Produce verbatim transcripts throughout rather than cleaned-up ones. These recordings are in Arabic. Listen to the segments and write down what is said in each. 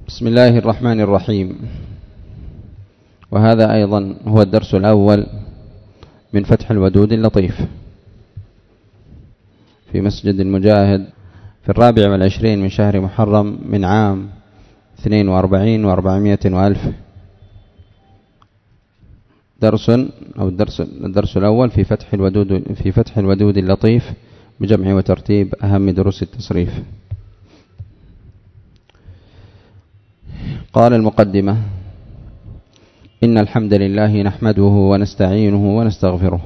بسم الله الرحمن الرحيم. وهذا أيضا هو الدرس الأول من فتح الودود اللطيف في مسجد المجاهد في الرابع والعشرين من شهر محرم من عام اثنين وأربعين وأربعمائة وألف. درس أو الدرس, الدرس الأول في فتح الودود في فتح الودود اللطيف بجمع وترتيب أهم دروس التصريف. قال المقدمة: إن الحمد لله نحمده ونستعينه ونستغفره.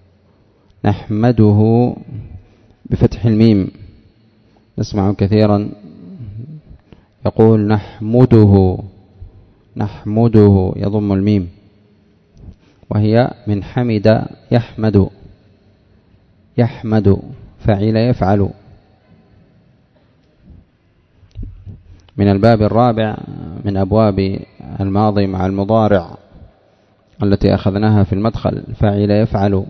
نحمده بفتح الميم، نسمع كثيرا يقول نحمده نحمده يضم الميم، وهي من حمد يحمد، يحمد فعل يفعل. من الباب الرابع من أبواب الماضي مع المضارع التي أخذناها في المدخل، فعل يفعل.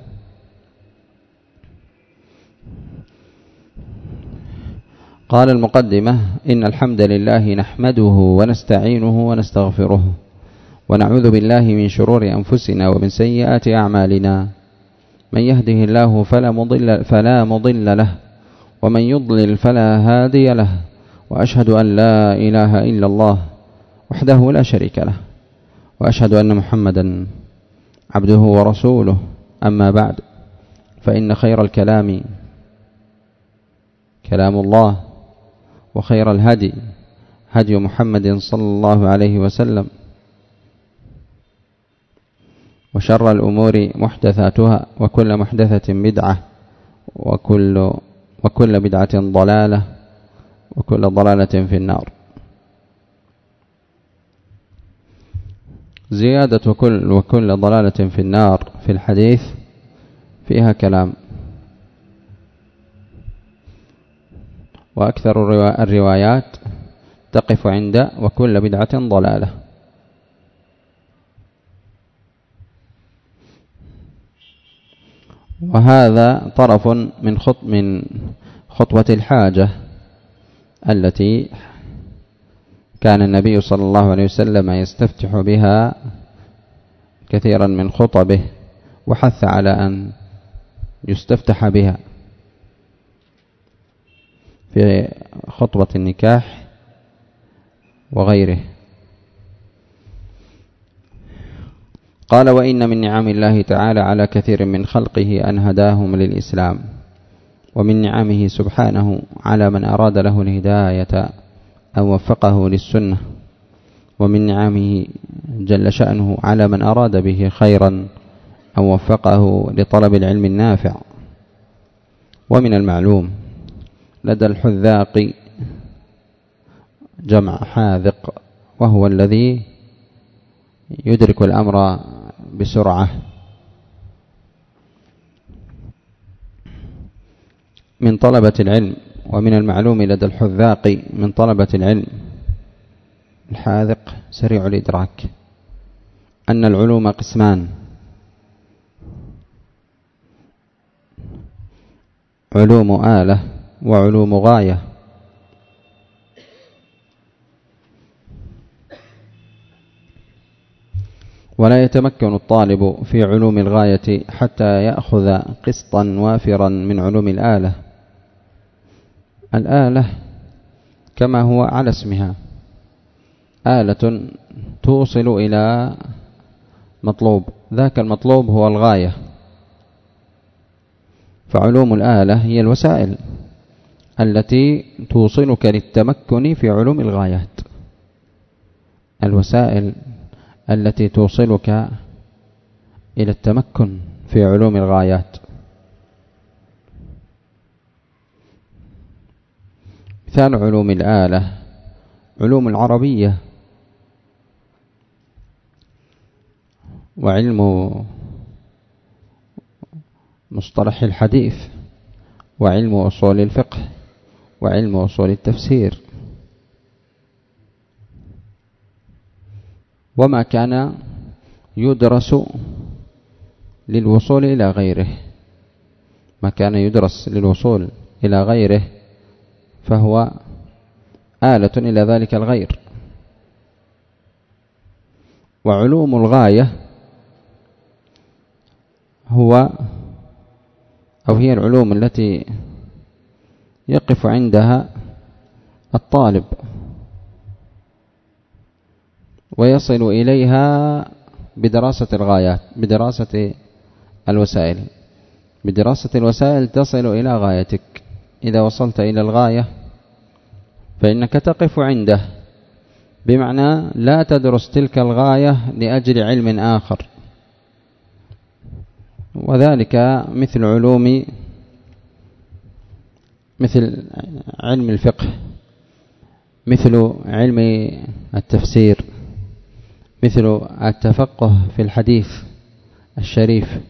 قال المقدمة: إن الحمد لله نحمده ونستعينه ونستغفره ونعوذ بالله من شرور أنفسنا ومن سيئات أعمالنا. من يهده الله فلا مضل, فلا مضل له ومن يضلل فلا هادي له. وأشهد أن لا إله إلا الله وحده لا شريك له، وأشهد أن محمدا عبده ورسوله. أما بعد، فإن خير الكلام كلام الله، وخير الهدي هدي محمد صلى الله عليه وسلم، وشر الأمور محدثاتها وكل محدثة بدعة وكل, وكل بدعة ضلالة وكل ضلالة في النار. زيادة كل وكل ضلالة في النار في الحديث فيها كلام، وأكثر الروايات تقف عند وكل بدعة ضلالة. وهذا طرف من خط من خطوة الحاجة التي كان النبي صلى الله عليه وسلم يستفتح بها كثيرا من خطبه، وحث على أن يستفتح بها في خطبة النكاح وغيره. قال: وإن من نعم الله تعالى على كثير من خلقه أن هداهم للإسلام، ومن نعمه سبحانه على من أراد له الهداية أن وفقه للسنة، ومن نعمه جل شأنه على من أراد به خيرا أن وفقه لطلب العلم النافع. ومن المعلوم لدى الحذاق جمع حاذق، وهو الذي يدرك الأمر بسرعة. من طلبة العلم، ومن المعلوم لدى الحذاق من طلبة العلم الحاذق سريع الإدراك أن العلوم قسمان: علوم آلة وعلوم غاية. ولا يتمكن الطالب في علوم الغاية حتى يأخذ قسطا وافرا من علوم الآلة. الآلة كما هو على اسمها آلة توصل إلى مطلوب، ذاك المطلوب هو الغاية. فعلوم الآلة هي الوسائل التي توصلك للتمكن في علوم الغايات، الوسائل التي توصلك إلى التمكن في علوم الغايات. مثال علوم الآلة علوم العربية، وعلم مصطلح الحديث، وعلم أصول الفقه، وعلم أصول التفسير، وما كان يدرس للوصول إلى غيره. ما كان يدرس للوصول إلى غيره فهو آلة إلى ذلك الغير. وعلوم الغاية هو أو هي العلوم التي يقف عندها الطالب ويصل إليها بدراسة الغايات، بدراسة الوسائل. بدراسة الوسائل تصل إلى غايتك. إذا وصلت إلى الغاية فإنك تقف عنده، بمعنى لا تدرس تلك الغاية لأجل علم آخر. وذلك مثل علوم مثل علم الفقه، مثل علم التفسير، مثل التفقه في الحديث الشريف.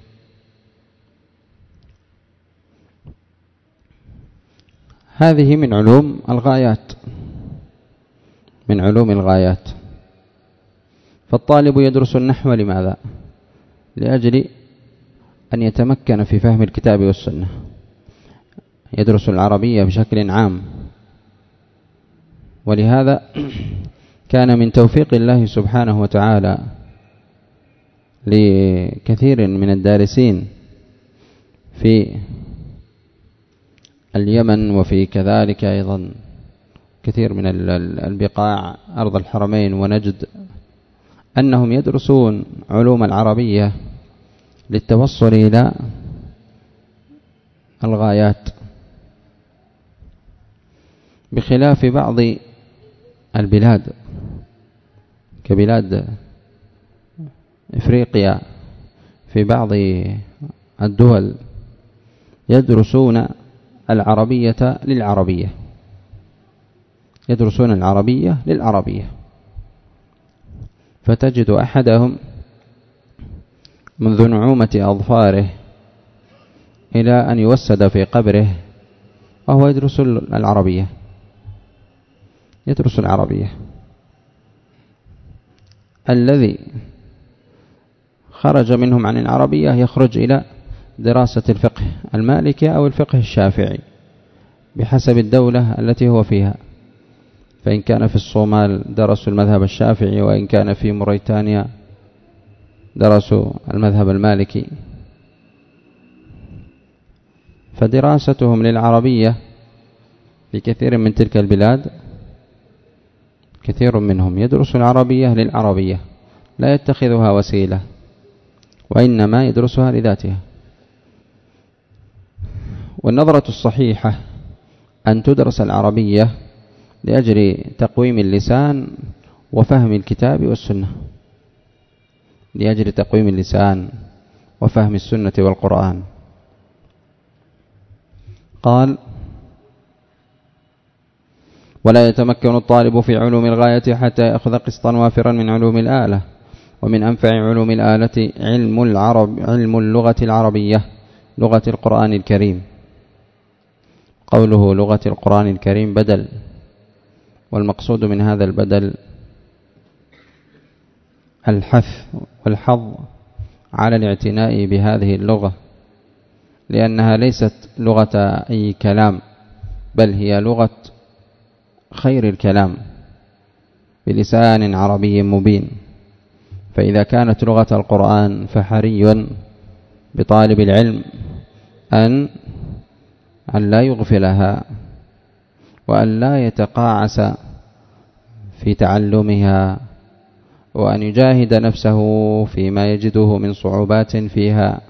هذه من علوم الغايات، من علوم الغايات. فالطالب يدرس النحو لماذا؟ لأجل أن يتمكن في فهم الكتاب والسنة. يدرس العربية بشكل عام، ولهذا كان من توفيق الله سبحانه وتعالى لكثير من الدارسين في اليمن وفي كذلك أيضا كثير من البقاع أرض الحرمين ونجد أنهم يدرسون علوم العربية للتوصل إلى الغايات، بخلاف بعض البلاد كبلاد إفريقيا. في بعض الدول يدرسون العربية للعربية، يدرسون العربية للعربية، فتجد أحدهم منذ نعومة أظفاره إلى أن يوسد في قبره وهو يدرس العربية، يدرس العربية. الذي خرج منهم عن العربية يخرج إلى دراسة الفقه المالكي أو الفقه الشافعي بحسب الدولة التي هو فيها. فإن كان في الصومال درسوا المذهب الشافعي، وإن كان في موريتانيا درسوا المذهب المالكي. فدراستهم للعربية في كثير من تلك البلاد، كثير منهم يدرس العربية للعربية، لا يتخذها وسيلة، وإنما يدرسها لذاتها. والنظرة الصحيحة أن تدرس العربية لأجل تقويم اللسان وفهم الكتاب والسنة، لأجل تقويم اللسان وفهم السنة والقرآن. قال: ولا يتمكن الطالب في علوم الغاية حتى يأخذ قسطا وافرا من علوم الآلة. ومن أنفع علوم الآلة علم العرب علم اللغة العربية، لغة القرآن الكريم. قوله لغة القرآن الكريم بدل، والمقصود من هذا البدل الحث والحظ على الاعتناء بهذه اللغة، لأنها ليست لغة أي كلام، بل هي لغة خير الكلام بلسان عربي مبين. فإذا كانت لغة القرآن فحري بطالب العلم أن أن لا يغفلها، وأن لا يتقاعس في تعلمها، وأن يجاهد نفسه فيما يجده من صعوبات فيها.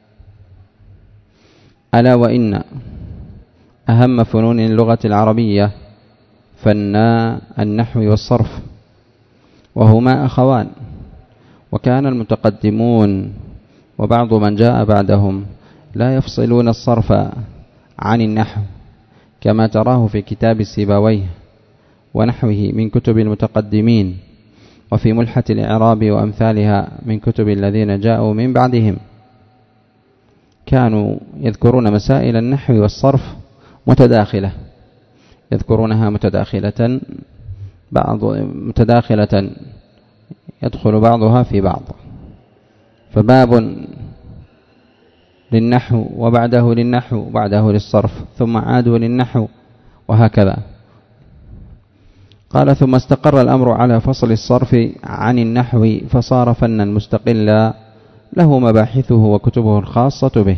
ألا وإن أهم فنون اللغة العربية فن النحو والصرف، وهما أخوان. وكان المتقدمون وبعض من جاء بعدهم لا يفصلون الصرف عن النحو، كما تراه في كتاب السيبويه ونحوه من كتب المتقدمين، وفي ملحة الإعراب وأمثالها من كتب الذين جاءوا من بعدهم. كانوا يذكرون مسائل النحو والصرف متداخلة، يذكرونها متداخلة بعض متداخلة يدخل بعضها في بعض، فباب للنحو وبعده للنحو وبعده للصرف ثم عادوا للنحو، وهكذا. قال ثم استقر الأمر على فصل الصرف عن النحو فصار فنا مستقلا له مباحثه وكتبه الخاصة به.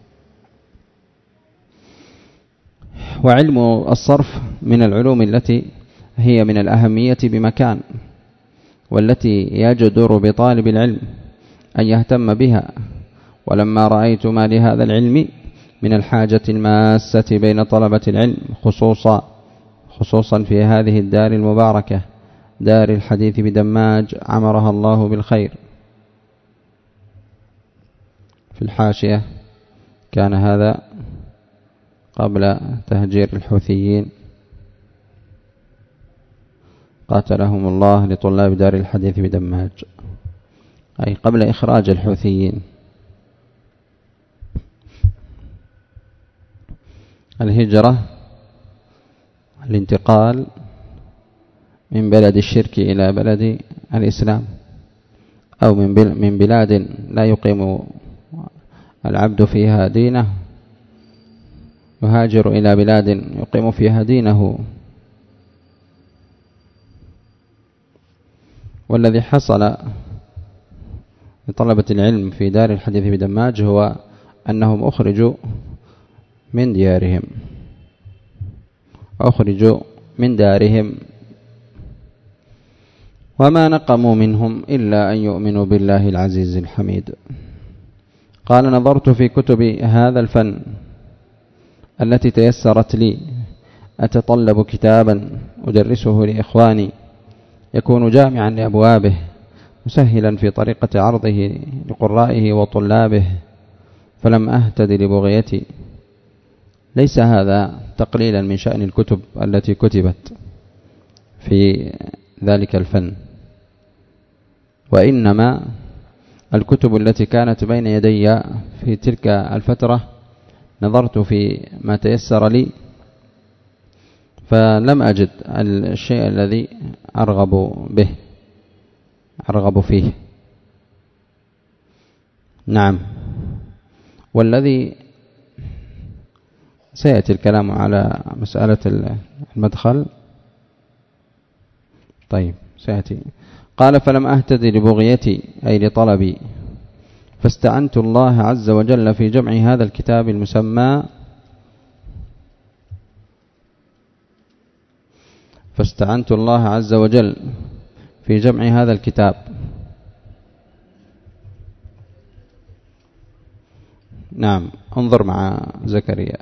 وعلم الصرف من العلوم التي هي من الأهمية بمكان، والتي يجدر بطالب العلم أن يهتم بها. ولما رأيت ما لهذا العلم من الحاجة الماسة بين طلبة العلم خصوصا خصوصا في هذه الدار المباركة دار الحديث بدماج عمرها الله بالخير. في الحاشية كان هذا قبل تهجير الحوثيين قاتلهم الله لطلاب دار الحديث بدماج، أي قبل إخراج الحوثيين. الهجرة الانتقال من بلد الشرك إلى بلد الإسلام، أو من بلاد لا يقيم العبد فيها دينه يهاجر إلى بلاد يقيم فيها دينه. والذي حصل لطلبة العلم في دار الحديث بدماج هو أنهم أخرجوا من ديارهم، أخرجوا من دارهم، وما نقموا منهم إلا أن يؤمنوا بالله العزيز الحميد. قال نظرت في كتب هذا الفن التي تيسرت لي أتطلب كتابا أدرسه لإخواني يكون جامعا لأبوابه مسهلا في طريقة عرضه لقرائه وطلابه، فلم أهتد لبغيتي. ليس هذا تقليلا من شأن الكتب التي كتبت في ذلك الفن، وإنما الكتب التي كانت بين يدي في تلك الفترة نظرت في ما تيسر لي فلم أجد الشيء الذي أرغب به أرغب فيه. نعم. والذي سيأتي الكلام على مسألة المدخل. طيب سيأتي. قال فلم أهتدي لبغيتي أي لطلبي، فاستعنت الله عز وجل في جمع هذا الكتاب المسمى فاستعنت الله عز وجل في جمع هذا الكتاب. نعم. انظر مع زكريا.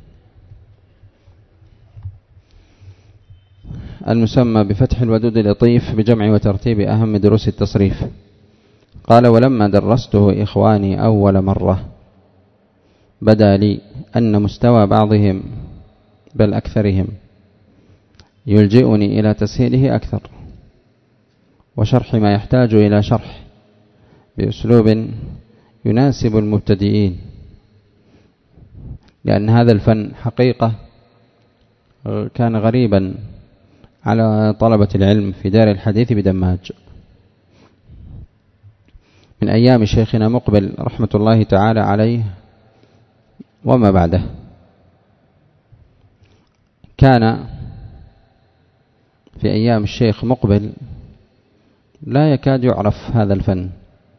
المسمى بفتح الودود اللطيف بجمع وترتيب أهم دروس التصريف. قال ولما درسته إخواني أول مرة بدا لي أن مستوى بعضهم بل أكثرهم يلجئني إلى تسهيله أكثر وشرح ما يحتاج إلى شرح بأسلوب يناسب المبتدئين، لأن هذا الفن حقيقة كان غريبا على طلبة العلم في دار الحديث بدماج. من أيام شيخنا مقبل رحمة الله تعالى عليه وما بعده كان في أيام الشيخ مقبل لا يكاد يعرف هذا الفن،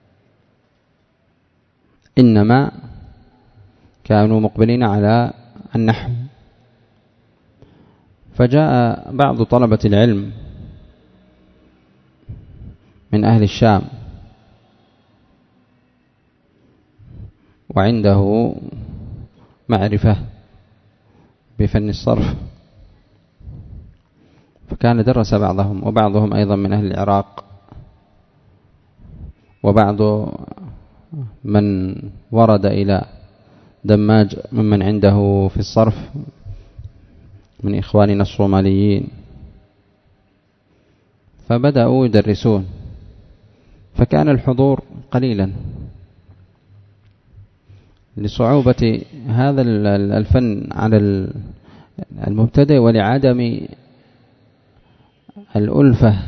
إنما كانوا مقبلين على النحو. فجاء بعض طلبة العلم من أهل الشام وعنده معرفة بفن الصرف، فكان درس بعضهم، وبعضهم أيضا من أهل العراق، وبعض من ورد إلى دماج ممن عنده في الصرف من إخواننا الصوماليين، فبدأوا يدرسون، فكان الحضور قليلا لصعوبة هذا الفن على المبتدئ ولعدم الألفة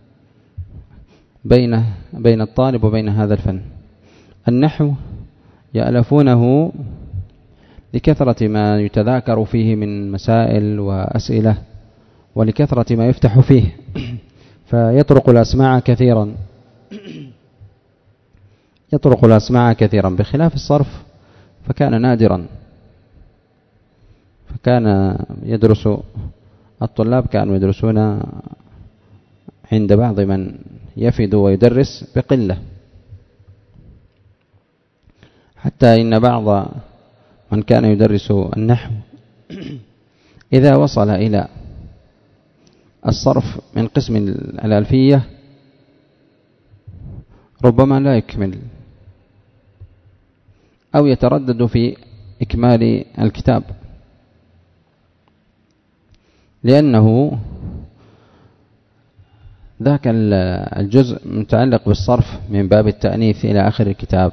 بين بين الطالب وبين هذا الفن. النحو يألفونه لكثرة ما يتذاكر فيه من مسائل وأسئلة، ولكثرة ما يفتح فيه فيطرق الأسماع كثيرا يطرق الأسماع كثيرا، بخلاف الصرف فكان نادرا. فكان يدرس الطلاب كانوا يدرسون عند بعض من يفد ويدرس بقلة، حتى إن بعض من كان يدرس النحو إذا وصل إلى الصرف من قسم الألفية ربما لا يكمل أو يتردد في إكمال الكتاب، لأنه ذاك الجزء متعلق بالصرف من باب التأنيث إلى آخر الكتاب،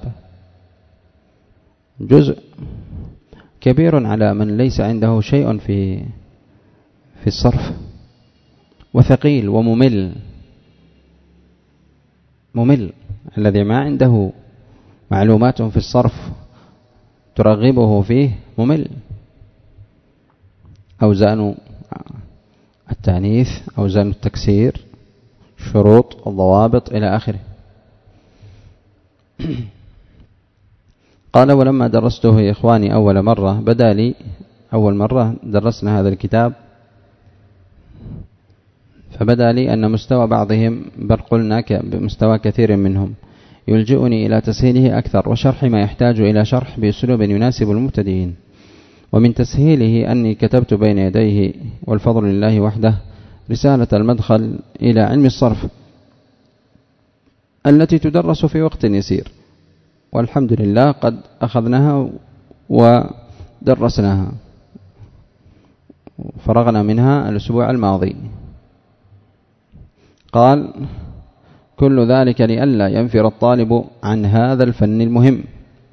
جزء كبير على من ليس عنده شيء في في الصرف، وثقيل وممل ممل الذي ما عنده معلومات في الصرف ترغبه فيه ممل. أوزان التأنيث، أوزان التكسير، شروط الضوابط إلى آخره. قال: ولما درسته يا إخواني أول مرة بدا لي، أول مرة درسنا هذا الكتاب، فبدا لي أن مستوى بعضهم بل قلنا بمستوى كثير منهم يلجئني إلى تسهيله أكثر وشرح ما يحتاج إلى شرح بأسلوب يناسب المبتدئين. ومن تسهيله أني كتبت بين يديه والفضل لله وحده رسالة المدخل إلى علم الصرف التي تدرس في وقت يسير، والحمد لله قد أخذناها ودرسناها، فرغنا منها الأسبوع الماضي. قال: كل ذلك لئلا ينفر الطالب عن هذا الفن المهم.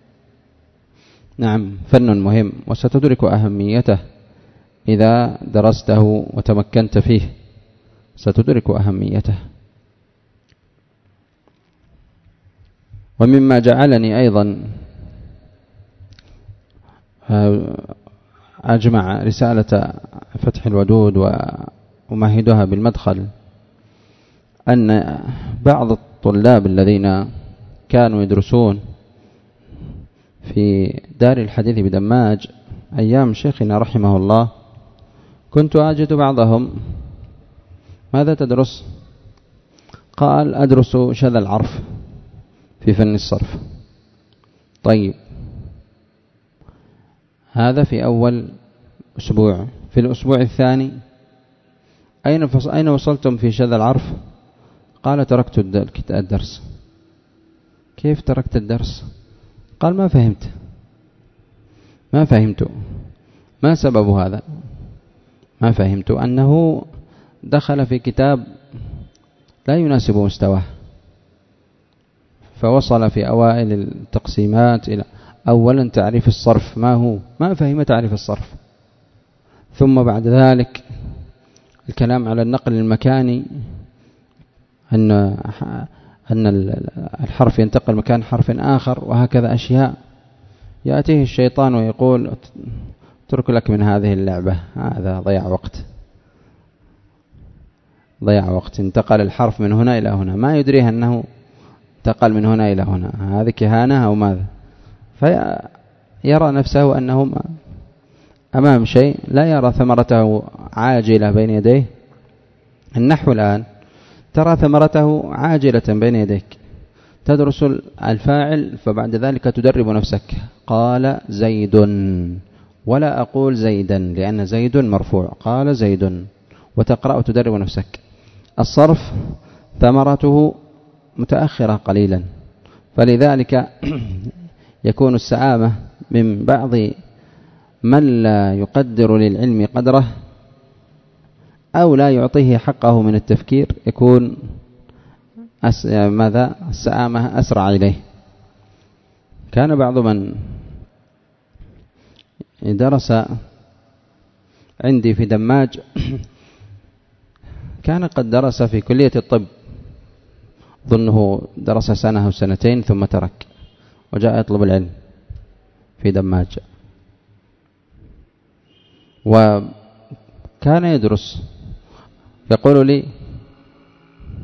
نعم، فن مهم، وستدرك أهميته إذا درسته وتمكنت فيه، ستدرك أهميته. ومما جعلني أيضا أجمع رسالة فتح الودود وأمهدها بالمدخل أن بعض الطلاب الذين كانوا يدرسون في دار الحديث بدماج أيام شيخنا رحمه الله، كنت أجد بعضهم: ماذا تدرس؟ قال: أدرس شذا العرف في فن الصرف. طيب، هذا في أول أسبوع. في الأسبوع الثاني أين أين وصلتم في شذا العرف؟ قال: تركت الدرس. كيف تركت الدرس؟ قال: ما فهمت ما فهمت ما سبب هذا؟ ما فهمت أنه دخل في كتاب لا يناسب مستواه، فوصل في أوائل التقسيمات إلى أولا تعريف الصرف ما هو، ما فهم تعريف الصرف، ثم بعد ذلك الكلام على النقل المكاني، أن أن الحرف ينتقل مكان حرف آخر، وهكذا أشياء. يأتيه الشيطان ويقول: اترك لك من هذه اللعبة، هذا ضيع وقت ضيع وقت انتقل الحرف من هنا إلى هنا، ما يدريه أنه انتقل من هنا إلى هنا، هذه كهانة أو ماذا، فيرى نفسه أنه أمام شيء لا يرى ثمرته عاجلة بين يديه. النحو الآن ترى ثمرته عاجلة بين يديك، تدرس الفاعل فبعد ذلك تدرب نفسك. قال زيد، ولا أقول زيدا لأن زيد مرفوع، قال زيد، وتقرأ وتدرب نفسك. الصرف ثمرته متأخرة قليلا، فلذلك يكون السعامة من بعض من لا يقدر للعلم قدره أو لا يعطيه حقه من التفكير، يكون أس... ماذا السعامة أسرع إليه. كان بعض من درس عندي في دماج كان قد درس في كلية الطب، ظنه درس سنة أو سنتين ثم ترك وجاء يطلب العلم في دماج، وكان يدرس. يقول لي: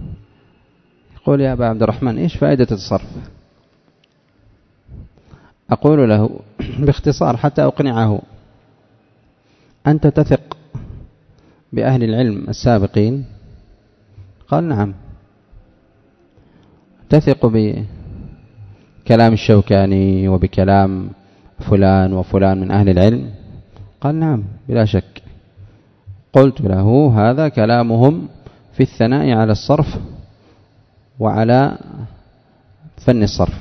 يقول يا أبا عبد الرحمن إيش فائدة الصرف؟ أقول له باختصار حتى أقنعه: أنت تثق بأهل العلم السابقين؟ قال نعم. تثق بكلام الشوكاني وبكلام فلان وفلان من أهل العلم؟ قال نعم بلا شك. قلت له: هذا كلامهم في الثناء على الصرف وعلى فن الصرف،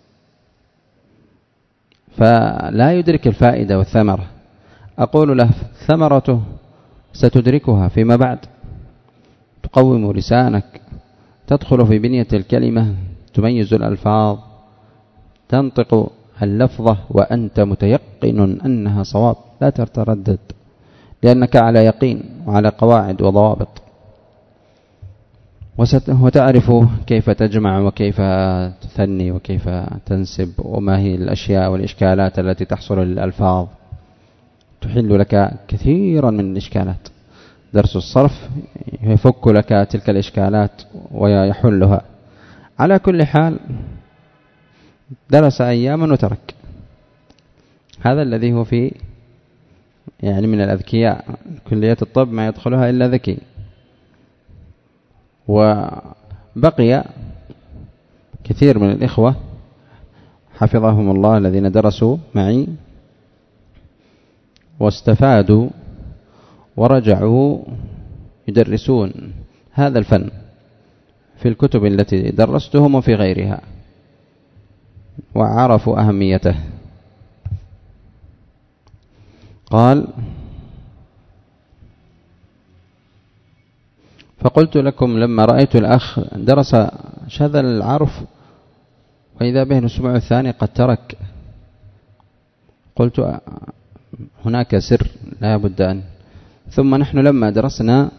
فلا يدرك الفائدة والثمرة. أقول له: ثمرته ستدركها فيما بعد، تقوم لسانك، تدخل في بنية الكلمة، تميز الألفاظ، تنطق اللفظة وأنت متيقن أنها صواب، لا تتردد، لأنك على يقين وعلى قواعد وضوابط، وتعرف كيف تجمع وكيف تثني وكيف تنسب وما هي الأشياء والإشكالات التي تحصل للألفاظ، تحل لك كثيرا من الإشكالات. درس الصرف يفك لك تلك الإشكالات ويحلها. على كل حال درس أياما وترك. هذا الذي هو في يعني من الأذكياء، كلية الطب ما يدخلها إلا ذكي. وبقي كثير من الإخوة حفظهم الله الذين درسوا معي واستفادوا ورجعوا يدرسون هذا الفن في الكتب التي درستهم وفي غيرها، وعرفوا أهميته. قال: فقلت لكم لما رأيت الأخ درس شذا العرف وإذا به الأسبوع الثاني قد ترك، قلت هناك سر لا بد أن. ثم نحن لما درسنا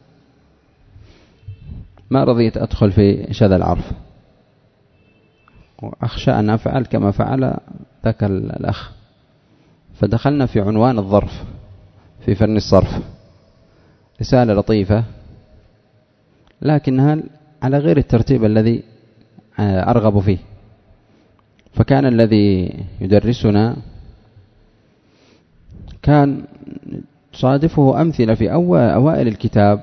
ما رضيت أدخل في شذا العرف، وأخشى أن أفعل كما فعل ذاك الأخ، فدخلنا في عنوان الظرف في فن الصرف، رسالة لطيفة لكنها على غير الترتيب الذي أرغب فيه. فكان الذي يدرسنا كان صادفه أمثلة في أوائل الكتاب،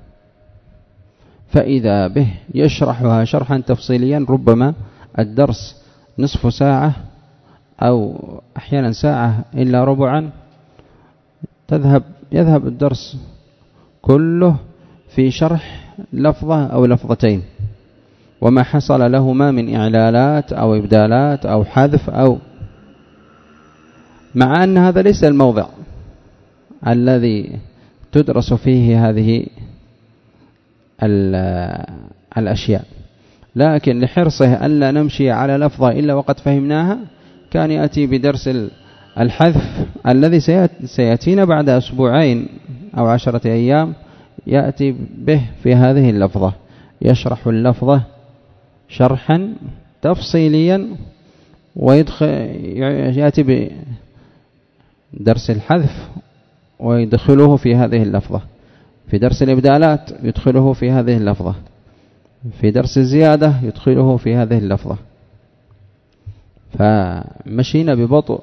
فإذا به يشرحها شرحا تفصيليا، ربما الدرس نصف ساعة أو أحيانا ساعة إلا ربعا، تذهب يذهب الدرس كله في شرح لفظة أو لفظتين وما حصل لهما من إعلالات أو إبدالات أو حذف، أو مع أن هذا ليس الموضع الذي تدرس فيه هذه الأشياء، لكن لحرصه ألا نمشي على لفظة إلا وقد فهمناها كان يأتي بدرس الحذف الذي سيأتينا بعد أسبوعين أو عشرة أيام، يأتي به في هذه اللفظة، يشرح اللفظة شرحا تفصيليا، ويدخل يأتي بدرس الحذف ويدخله في هذه اللفظة، في درس الإبدالات يدخله في هذه اللفظة، في درس الزيادة يدخله في هذه اللفظة. فمشينا ببطء.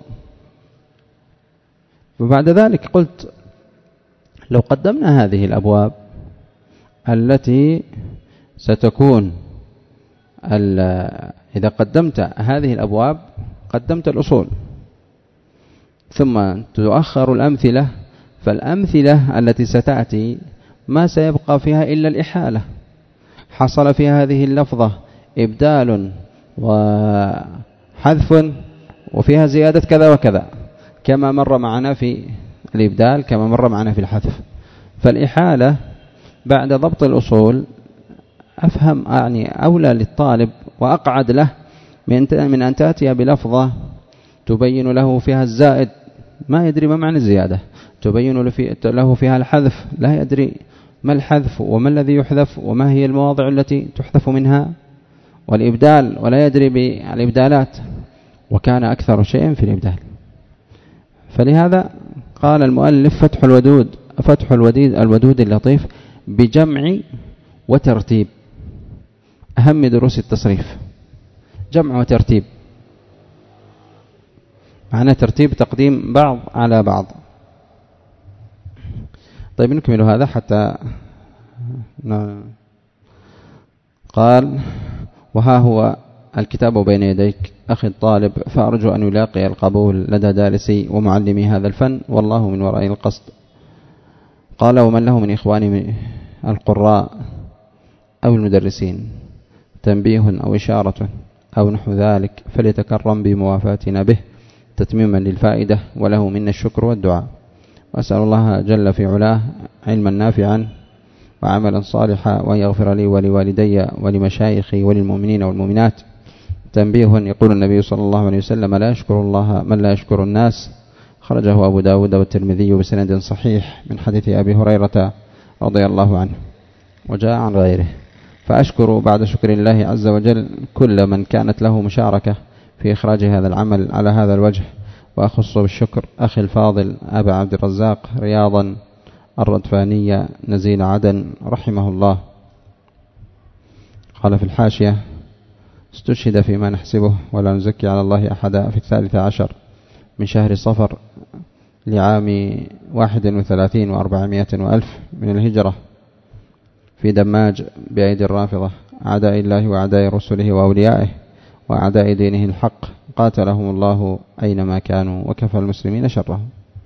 وبعد ذلك قلت لو قدمنا هذه الأبواب التي ستكون إذا قدمت هذه الأبواب قدمت الأصول، ثم تؤخر الأمثلة، فالأمثلة التي ستأتي ما سيبقى فيها إلا الإحالة، حصل في هذه اللفظة إبدال وحذف وفيها زيادة كذا وكذا، كما مر معنا في الإبدال كما مر معنا في الحذف. فالإحالة بعد ضبط الأصول أفهم يعني أولى للطالب وأقعد له من أن تأتي بلفظة تبين له فيها الزائد ما يدري ما معنى الزيادة، تبين له فيها الحذف لا يدري ما الحذف وما الذي يحذف وما هي المواضع التي تحذف منها، والإبدال ولا يدري بالإبدالات، وكان أكثر شيء في الإبدال. فلهذا قال المؤلف فتح الودود فتح الوديد الودود اللطيف بجمع وترتيب. أهم دروس التصريف جمع وترتيب، معنى ترتيب تقديم بعض على بعض. طيب نكمل هذا حتى قال: وها هو الكتاب بين يديك أخي الطالب، فأرجو أن يلاقي القبول لدى دارسي ومعلمي هذا الفن، والله من وراء القصد. قال: ومن له من إخواني من القراء أو المدرسين تنبيه أو إشارة أو نحو ذلك فليتكرم بموافاتنا به تتميما للفائدة، وله منا الشكر والدعاء. وأسأل الله جل في علاه علما نافعا وعملا صالحا، وأن يغفر لي ولوالدي ولمشايخي وللمؤمنين والمؤمنات. تنبيه: يقول النبي صلى الله عليه وسلم: لا يشكر الله من لا يشكر الناس. خرجه أبو داود والترمذي بسند صحيح من حديث أبي هريرة رضي الله عنه، وجاء عن غيره. فأشكر بعد شكر الله عز وجل كل من كانت له مشاركة في إخراج هذا العمل على هذا الوجه، وأخص بالشكر أخي الفاضل أبا عبد الرزاق رياضا الردفانية نزيل عدن رحمه الله. قال في الحاشية: استشهد فيما نحسبه ولا نزكي على الله أحدا في الثالث عشر من شهر صفر لعام واحد وثلاثين وأربعمائة وألف من الهجرة في دماج بأيدي الرافضة أعداء الله وأعداء رسله وأوليائه وأعداء دينه الحق، قاتلهم الله أينما كانوا وكفى المسلمين شرهم،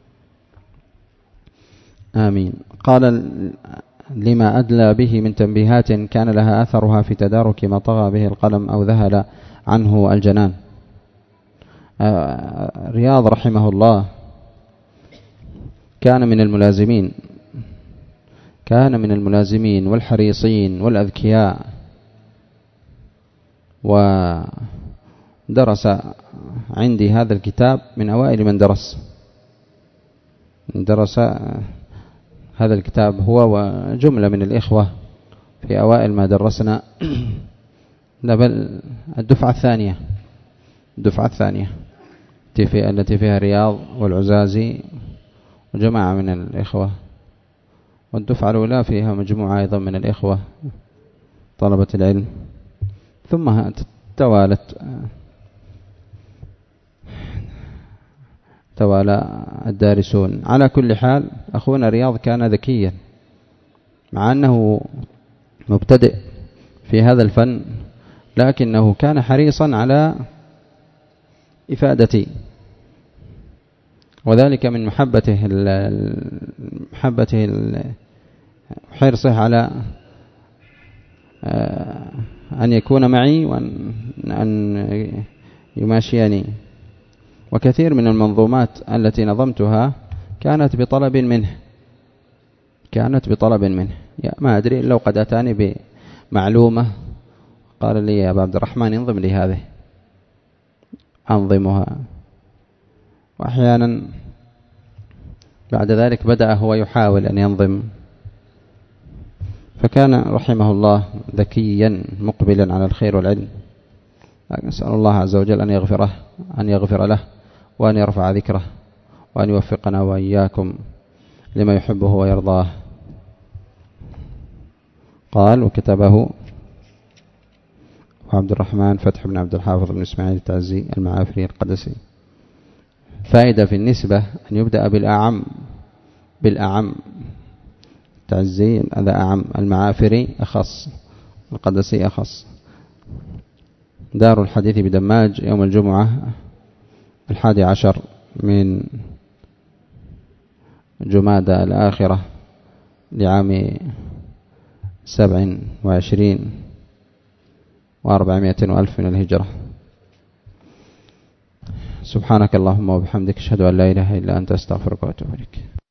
آمين. قال: لما أدلى به من تنبيهات كان لها أثرها في تدارك ما طغى به القلم أو ذهل عنه الجنان. رياض رحمه الله كان من الملازمين كان من الملازمين والحريصين والأذكياء، ودرس عندي هذا الكتاب من أوائل من درس درس هذا الكتاب هو وجملة من الإخوة في أوائل ما درسنا، بل الدفعة الثانية الدفعة الثانية التي فيها رياض والعزازي وجماعة من الإخوة، والدفعة الأولى فيها مجموعة أيضا من الإخوة طلبة العلم، ثم توالت توالى الدارسون. على كل حال أخونا رياض كان ذكيا، مع أنه مبتدئ في هذا الفن، لكنه كان حريصا على إفادتي، وذلك من محبته محبته حرصه على أن يكون معي وأن يماشيني. وكثير من المنظومات التي نظمتها كانت بطلب منه كانت بطلب منه ما أدري لو قد أتاني بمعلومة قال لي: يا أبا عبد الرحمن انظم لي هذه، أنظمها. وأحيانا بعد ذلك بدأ هو يحاول أن ينظم، فكان رحمه الله ذكيا مقبلا على الخير والعلم. نسأل الله عز وجل أن يغفره أن يغفر له وأن يرفع ذكره وأن يوفقنا وإياكم لما يحبه ويرضاه. قال: وكتبه عبد الرحمن فتح بن عبد الحافظ بن إسماعيل التعزي المعافري القدسي. فائدة في النسبة أن يبدأ بالأعم بالأعم التعزي هذا أعم، المعافري أخص، القدسي أخص. دار الحديث بدماج يوم الجمعة الحادي عشر من جمادى الآخرة لعام سبع وعشرين وأربعمائة وألف من الهجرة. سبحانك اللهم وبحمدك أشهد أن لا إله إلا أنت أستغفرك وأتوب إليك.